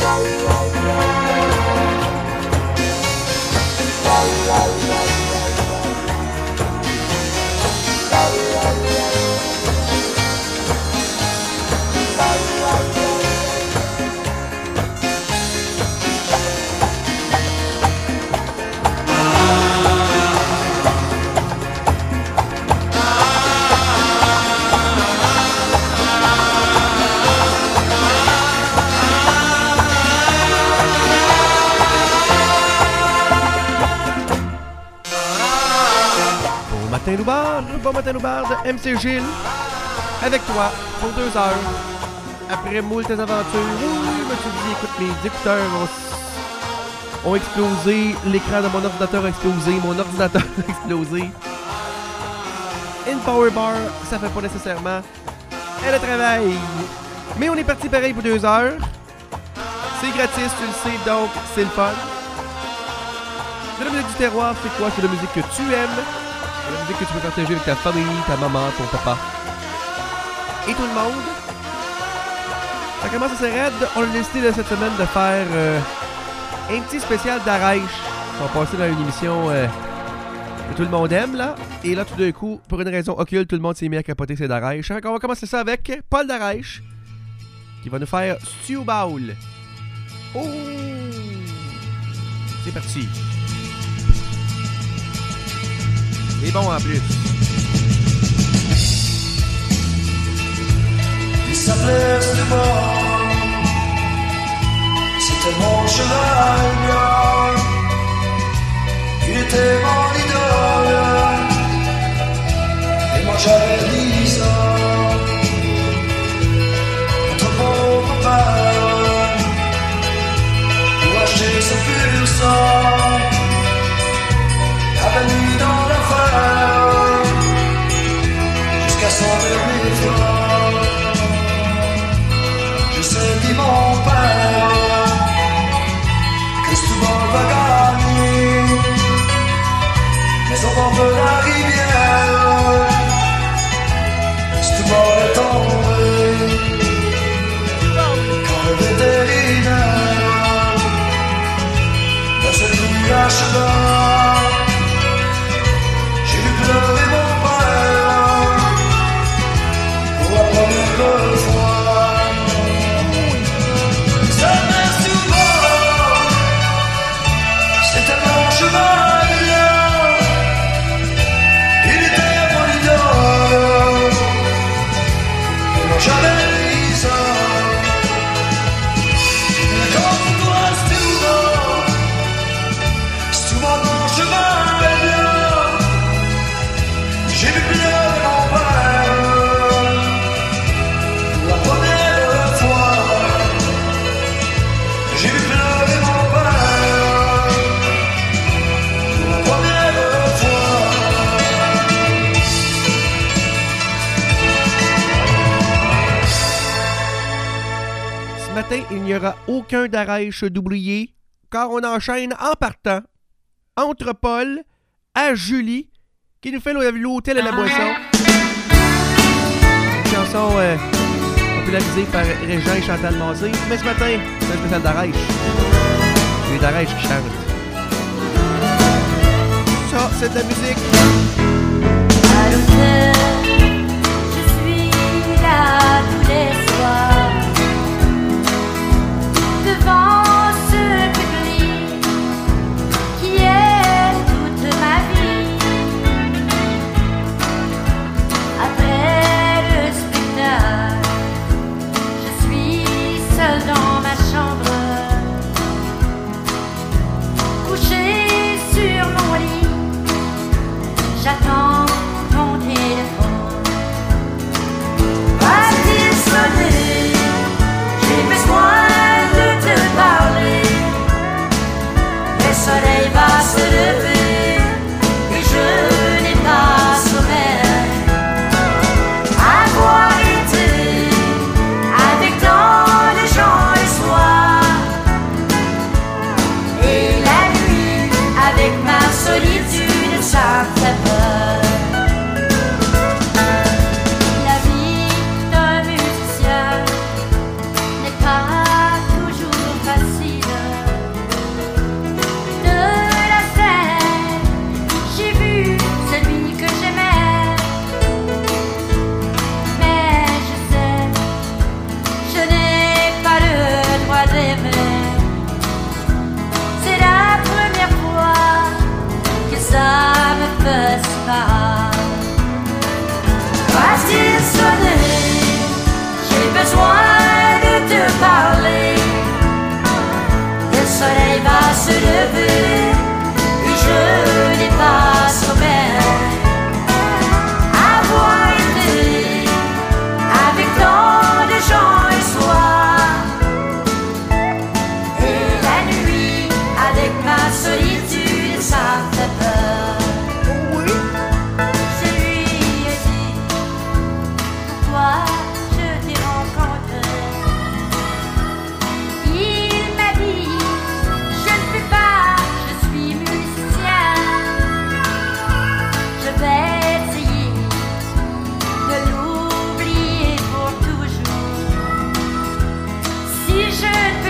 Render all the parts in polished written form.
Bon matin Loubard, MC Gilles, avec toi pour 2 heures. Après moult tes aventures, oui, me suis dit, écoute, mes écouteurs ont explosé, l'écran de mon ordinateur a explosé, mon ordinateur a explosé. Une power bar, ça fait pas nécessairement le travail. Mais on est parti pareil pour 2 heures. C'est gratis, tu le sais, donc c'est le fun. C'est la musique du terroir, c'est quoi? C'est la musique que tu aimes. La musique que tu peux partager avec ta famille, ta maman, ton papa et tout le monde. Ça commence assez raide. On a décidé de cette semaine de faire un petit spécial d'Arèche. On va passer dans une émission que tout le monde aime là. Et là tout d'un coup, pour une raison occulte, tout le monde s'est mis à capoter ses d'Arèche. On va commencer ça avec Paul d'Arèche qui va nous faire Stew Bowl. Oh! C'est parti. Et bon en plus. Il s'appelait Stew-Bowl. C'était mon cheval blanc. Il était mon idole. Et moi j'avais 10 ans. Notre pauvre père, pour acheter ce pur sang, avait mis dans l'affaire jusqu'à son dernier flanc. Je sais dit mon père que Stew-Bowl va gagner, mais au bord de la rivière, Stew-Bowl est tombé. Quand le vétérinaire dans cette rue à cheval, pleurer mon père pour la première fois. Sa mère Stew-Bowl, c'était mon cheval. Il était mon idole. Et moi j'avais 10 ans. Comme toi Stew-Bowl, Stew-Bowl mon cheval. J'ai vu pleurer mon père pour la première fois. J'ai vu pleurer mon père pour la première fois. Ce matin, il n'y aura aucun d'Arèche d'oublié, car on enchaîne en partant entre Paul à Julie, qui nous fait l'hôtel et la boisson. Une chanson popularisée par Régent et Chantal Mazé. Mais ce matin, c'est un spécial d'Arèche. C'est les d'Arèche qui chantent. Ça, c'est de la musique. À l'hôtel, je suis là tous les soirs, devant ce public qui est toute ma vie. Après le spectacle, je suis seule dans ma chambre, couchée sur mon lit, j'attends ton téléphone. Va-t-il sonner? J'ai besoin de te parler. Le soleil va se lever et je n'ai pas sommeil. Avoir été avec tant de gens le soir, et la nuit avec ma solitude, ça me fait peur.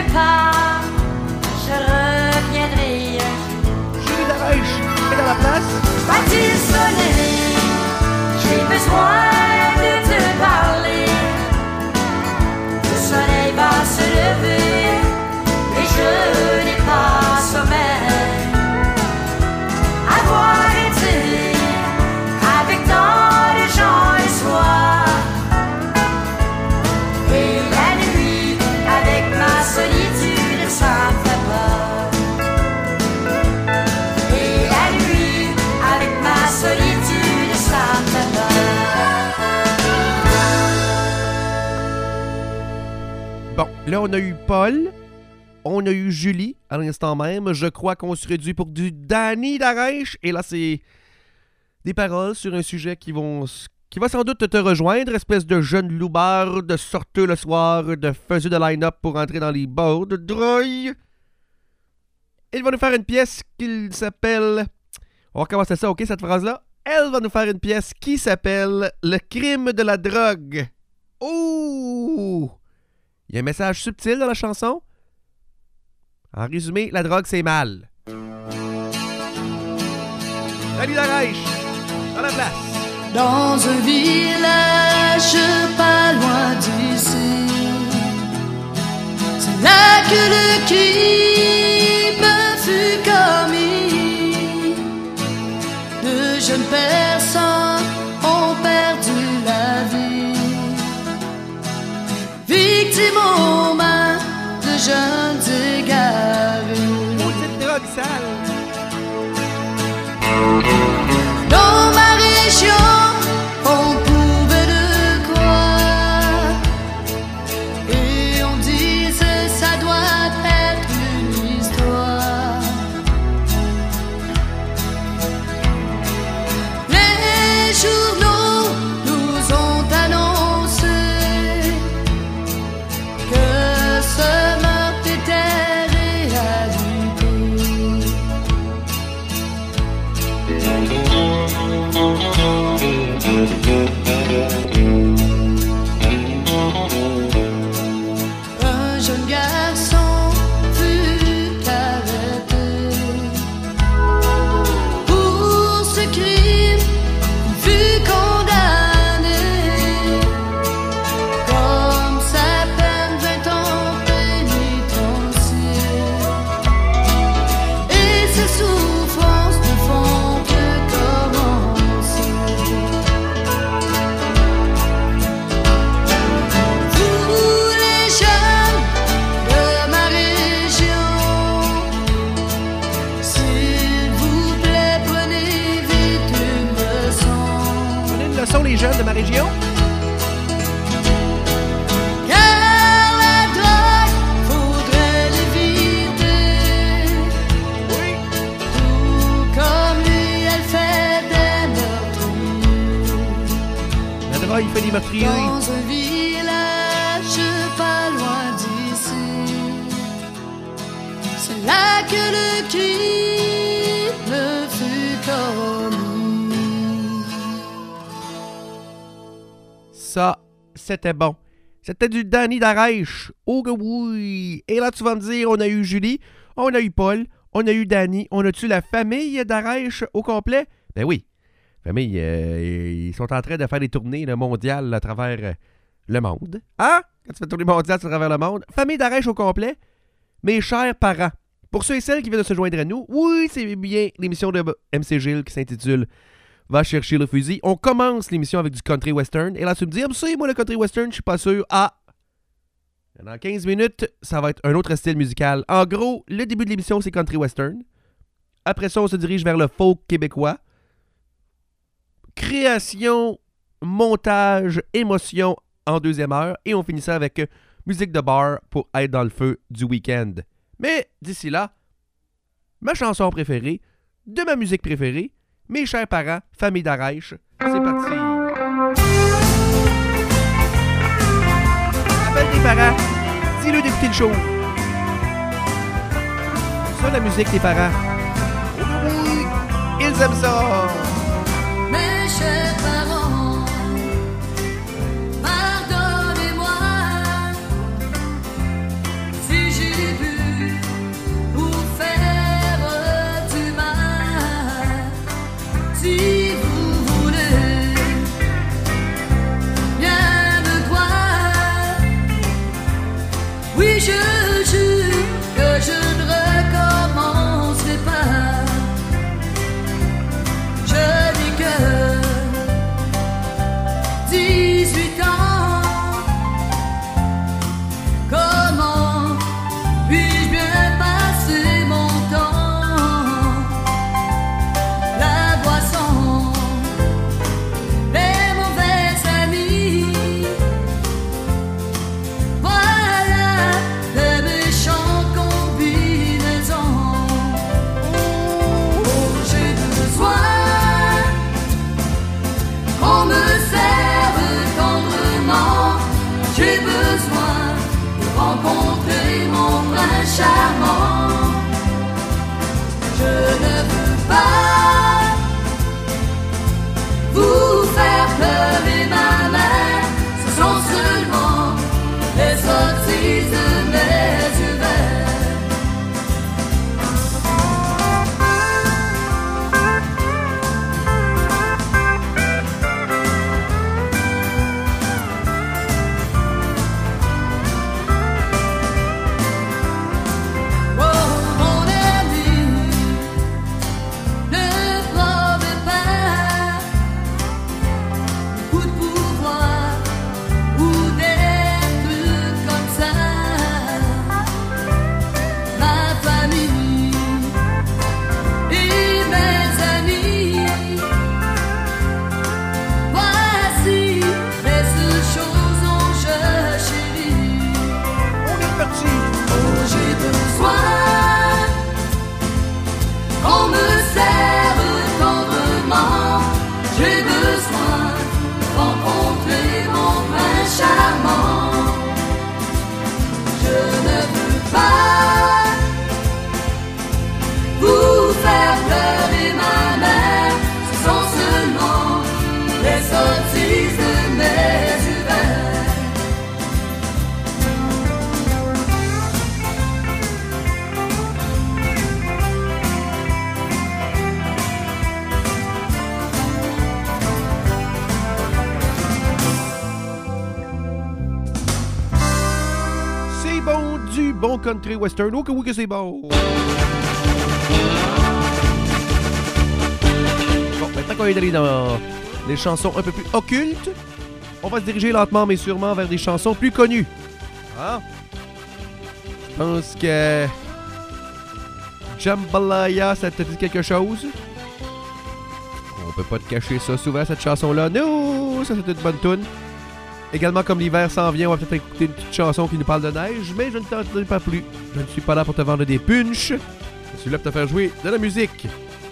pas, je reviendrai un jour. Julie Darèche est dans la place. Va-t-il sonner? J'ai besoin de te parler. Le soleil va se lever et je n'ai pas sommeil. Avoir été avec tant de gens le soir et la nuit avec ma solitude, ça me fait peur. Et la nuit avec ma solitude, ça me fait peur. Bon, là, on a eu Paul. On a eu Julie à l'instant même. Je crois qu'on se réduit pour du Danny Darèche. Et là, c'est des paroles sur un sujet qui va sans doute te rejoindre. Espèce de jeune loupard, de sorteux le soir, de faiseux de line-up pour entrer dans les bars de drogue. Il va nous faire une pièce qui s'appelle... On va commencer ça, ok, cette phrase-là? Elle va nous faire une pièce qui s'appelle « Le crime de la drogue ». Ouh! Il y a un message subtil dans la chanson. En résumé, la drogue, c'est mal. Salut Darèche, dans la place. Dans un village pas loin d'ici, c'est là que le crime fut commis. De jeunes personnes ont perdu la vie, victimes aux mains de jeunes égarés. Maudite drogue sale. Dans ma région, on pouvait le croire, et on disait ça doit être une histoire. Les journaux nous ont annoncé que ce meurtre était réalité. Un jeune garçon fut arrêté pour ce crime, il fut condamné comme sa peine 20 ans pénitencier, et ses souffrances ne font que commencer. Vous les jeunes de ma région, s'il vous plaît, prenez vite une leçon. Prenez une leçon, les jeunes de ma région. Car la drogue, faudrait l'éviter. Oui. Tout comme lui, elle fait des meurtriers. La drogue, il fait des meurtriers. Dans un village pas loin d'ici, c'est là que le crime fut commis. Ça, c'était bon. C'était du Danny Darèche. Oh que oui! Et là, tu vas me dire, on a eu Julie, on a eu Paul, on a eu Danny, on a-tu la famille Darèche au complet? Ben oui. Famille, ils sont en train de faire des tournées mondiales à travers le monde. Hein? Quand tu fais tourner mondiale à travers le monde. Famille Darèche au complet. Mes chers parents. Pour ceux et celles qui viennent de se joindre à nous, oui, c'est bien l'émission de MC Gilles qui s'intitule Va chercher le fusil. On commence l'émission avec du country western. Et là, tu me dis, c'est moi le country western, je suis pas sûr. Ah! Dans 15 minutes, ça va être un autre style musical. En gros, le début de l'émission, c'est country western. Après ça, on se dirige vers le folk québécois. Création, montage, émotion en deuxième heure. Et on finit ça avec musique de bar pour être dans le feu du week-end. Mais d'ici là, ma chanson préférée, de ma musique préférée, mes chers parents, famille Darèche, c'est parti. Appelle tes parents, dis-le d'écouter le show. Ça, la musique des parents. Oh oui, ils aiment ça. Mes chers parents, pardonnez-moi si j'ai country western. Oh que oui que c'est bon! Bon, maintenant qu'on est allé dans les chansons un peu plus occultes, on va se diriger lentement mais sûrement vers des chansons plus connues. Ah! Je pense que... Jambalaya, ça te dit quelque chose? On peut pas te cacher ça souvent, cette chanson-là. Non! Ça, c'est une bonne toune. Également, comme l'hiver s'en vient, on va peut-être écouter une petite chanson qui nous parle de neige, mais je ne t'en dis pas plus. Je ne suis pas là pour te vendre des punchs. Je suis là pour te faire jouer de la musique.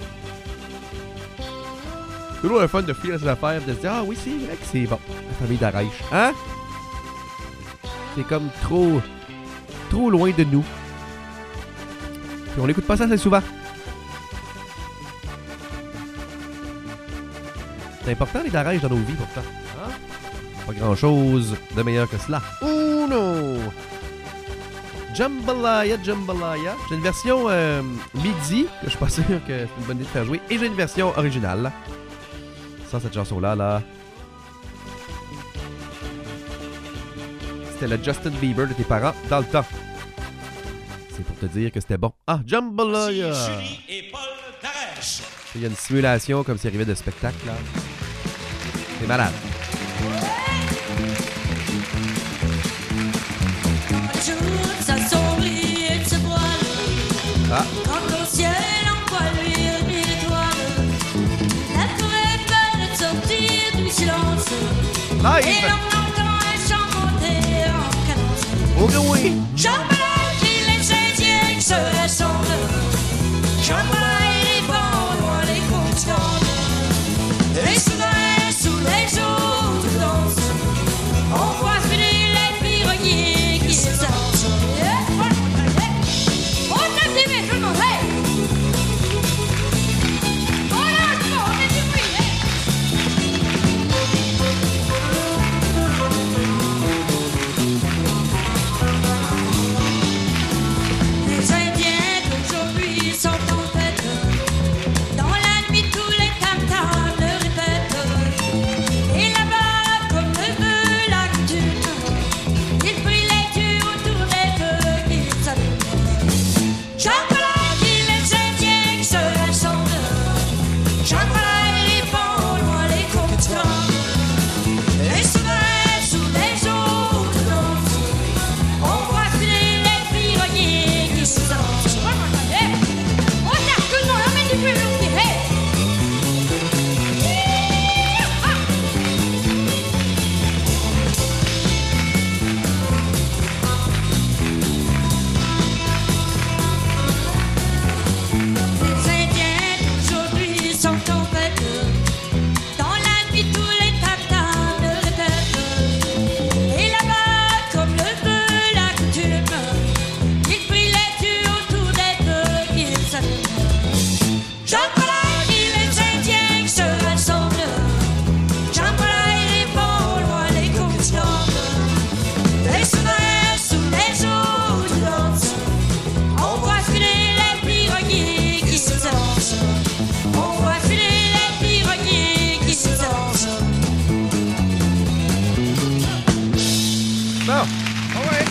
C'est toujours le fun de fouiller dans ses affaires, de se dire « Ah oui, c'est vrai que c'est bon, la famille d'Arèche. » Hein? C'est comme trop loin de nous. Puis on l'écoute pas ça assez souvent. C'est important les d'Arèche dans nos vies pourtant. Hein? Pas grand-chose de meilleur que cela. Oh non! Jambalaya. J'ai une version midi, que je suis pas sûr que c'est une bonne idée de faire jouer. Et j'ai une version originale. Sans cette chanson-là, là. C'était le Justin Bieber de tes parents dans le temps. C'est pour te dire que c'était bon. Ah, Jambalaya! Julie et Paul d'Arèche. Il y a une simulation comme s'il arrivait de spectacle, là. C'est malade. Toute sa sombrie et de ses voiles. Ah. Quand au ciel envoie luire mille étoiles, la forêt peur de sortir du silence. Et Live! l'on entend un chant monter en cadence. Oh que oui! Jambalaya qui les Indiens que se ressemblent. Jambalaya et les vents loin les côtes scandent. Et soudain sous les eaux de danse, on voit filer les piroguiers qui se dansent. On tape des mains, tout le monde, hey! On lâche pas, on fait du bruit, hey! Les Indiens d'aujourd'hui sont en fête. Dans la nuit, tous les tam-tams le répètent. Et là-bas, comme le veut la coutume, ils prient les dieux autour des feux qu'ils s'allument. Jambalaya qui les Indiens qui se rassemblent. Jambalaya les vents loin les côtes scandent. Et soudain, sous les eaux de danse, on voit filer les piroguiers qui se dansent. On tape tout le monde, on met du plus long, hey! Les Indiens d'aujourd'hui sont en fête. Dans la nuit, tous les tam-tams le répètent. Et là-bas, comme le veut la coutume, ils prient les dieux autour des feux qu'ils s'allument. Jambalaya qui les Indiens qui se rassemblent. Jambalaya et les vents loin les côtes scandent. Et soudain, sous les eaux de danse, on voit filer les piroguiers qui se dansent. On voit filer les piroguiers qui se dansent. Bon, ah ouais.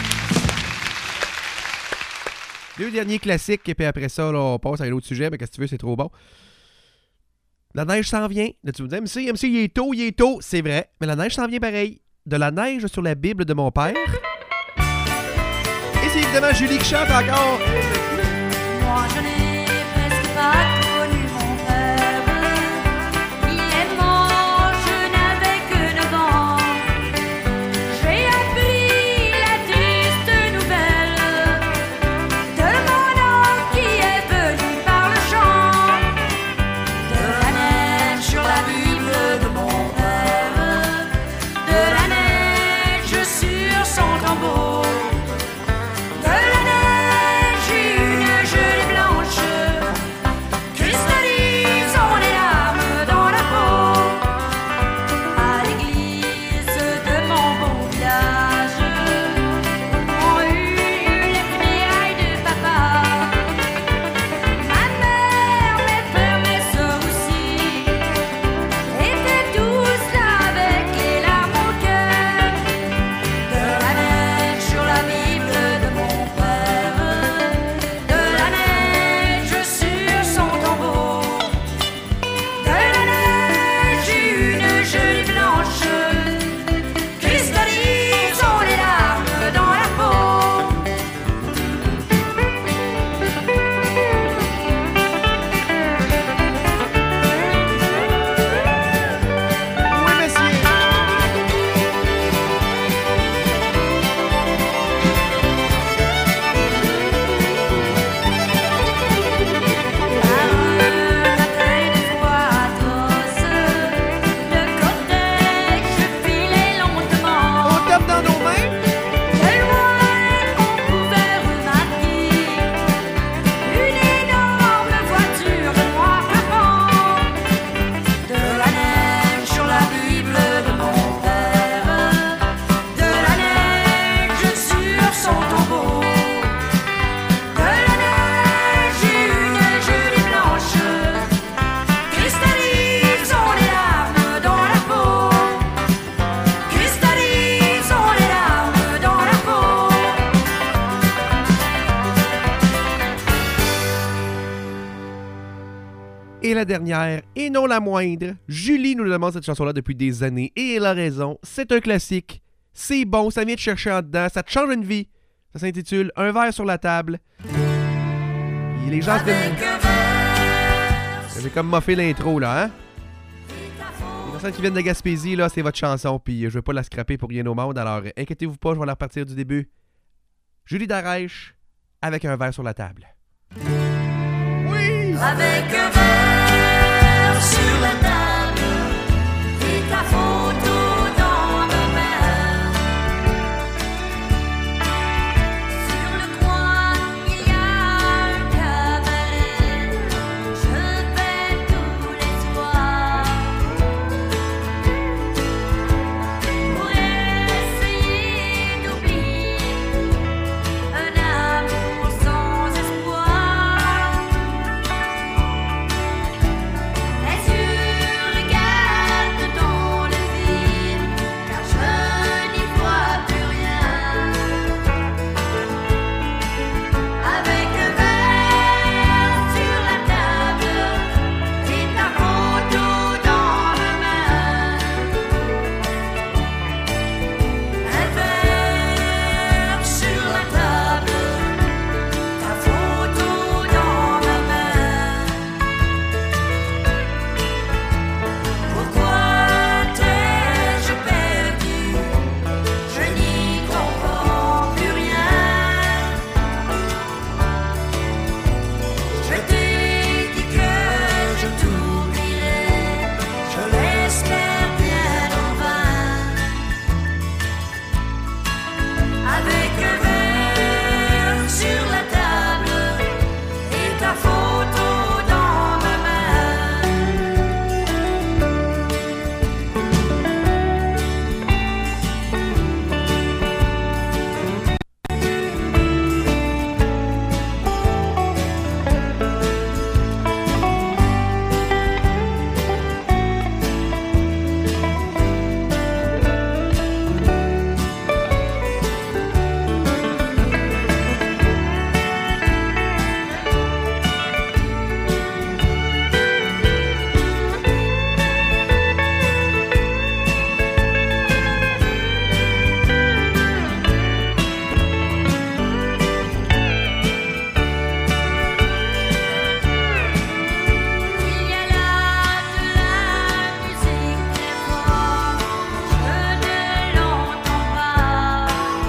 Deux derniers classiques, et puis après ça, là, on passe à un autre sujet, mais qu'est-ce que tu veux, c'est trop bon. La neige s'en vient. Là, tu me dis, MC, il est tôt, c'est vrai, mais la neige s'en vient pareil. De la neige sur la Bible de mon père. Et c'est évidemment Julie qui chante encore. Moi je n'ai presque pas connu mon père. Il est mort, je n'avais que 9 ans. J'ai appris la triste nouvelle de mon oncle qui est venu par le champ. De la neige sur la Bible de mon père. De la neige sur son tambour. De la neige, une gelée blanche Et la dernière, et non la moindre, Julie nous demande cette chanson-là depuis des années, et elle a raison, c'est un classique, c'est bon, ça vient te chercher en dedans, ça te change une vie. Ça s'intitule « Un verre sur la table ». Et les gens se J'ai comme moffé l'intro, là, hein? Les personnes qui viennent de Gaspésie, là, c'est votre chanson, puis je veux pas la scraper pour rien au monde, alors inquiétez-vous pas, je vais la repartir du début. Julie Darèche, avec un verre sur la table. Oui! Avec un verre sur la table et ta photo dans ma main. Sur le coin, il y a un cabaret. Je vais tous les soirs pour essayer d'oublier un amour sans espoir. Les yeux regardent dans le vide, car je n'y vois plus rien. Avec un verre sur la table et ta photo dans ma main. Un verre sur la table, ta photo dans ma main. Pourquoi t'ai-je perdu? Je n'y comprends plus rien. Je t'ai dit que je t'oublierais, je l'espère bien en vain. Avec un verre sur la table et ta photo dans ma main. Il y a là de la musique très fort, je ne l'entends pas.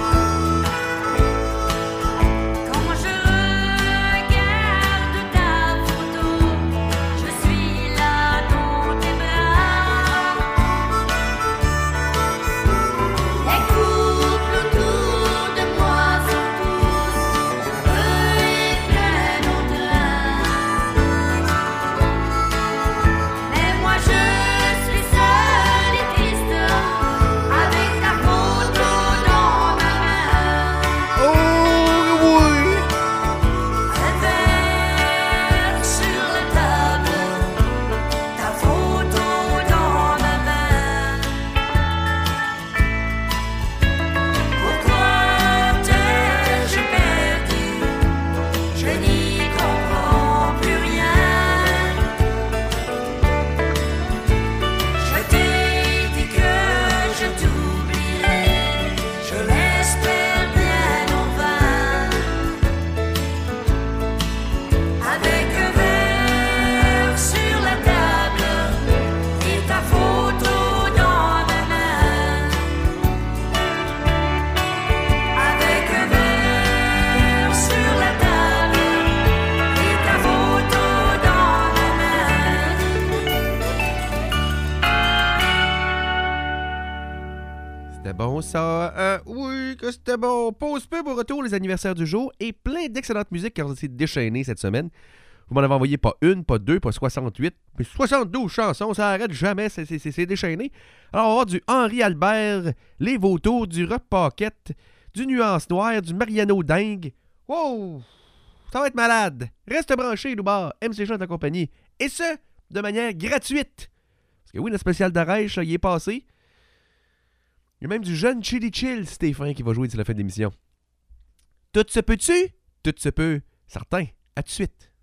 Quand je regarde ta photo, je suis là dans tes bras. Les couples autour de moi sont tous heureux et pleins d'entrain. Mais moi je suis seule et triste avec ta photo dans ma main. Oh oui! Un verre sur la table, ta photo dans ma main. Pourquoi t'ai-je perdu? Je n'y comprends plus rien. Je t'ai dit que je t'oublierais, je l'espère bien en vain. Avec un verre sur la table et ta photo dans ma main. Avec un verre sur la table et ta photo dans ma main. C'était bon ça, oui que c'était bon. Pause peu pour retour les anniversaires du jour et plein d'excellentes musiques qui ont été déchaînées cette semaine. Vous m'en avez envoyé pas une, pas deux, pas 68, mais 72 chansons, ça arrête jamais, c'est déchaîné. Alors on va avoir du Henri Albert, Les Vautours, du Rock Pocket, du Nuance Noire, du Mariano Dingue. Wow! Ça va être malade. Reste branché, Loubar, MC Jean et compagnie. Et ce, de manière gratuite. Parce que oui, le spécial d'Arèche, il est passé. Il y a même du jeune Chili Chill, Stéphane, qui va jouer d'ici la fin de l'émission. Tout se peut-tu? Tout se peut. Certain. À tout de suite.